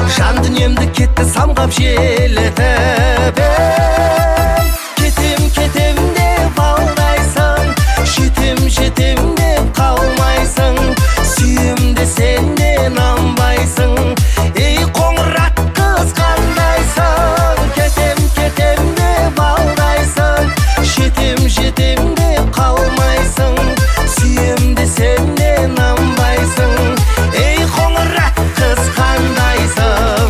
жан дүниемді кетті самғап желетіп кетем кетем деп алдайсың, жетем жетем деп қалмайсың, сүйем десең де нанбайсың, ей қоңырат қыз қандайсың. Кетем кетем деп алдайсың, жетем жетем деп қалмайсың, сүйем десең де нанбайсың, ей қоңырат қыз қандайсың.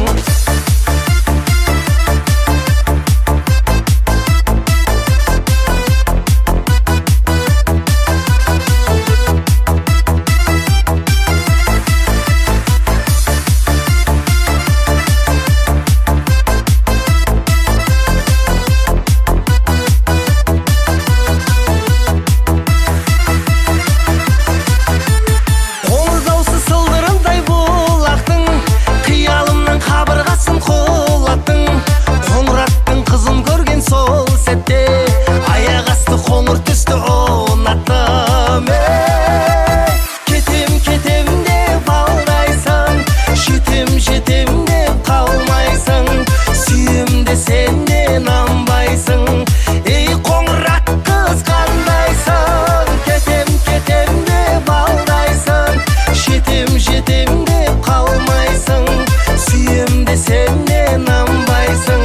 Жетем деп қалмайсың, сүйем десең де нанбайсың,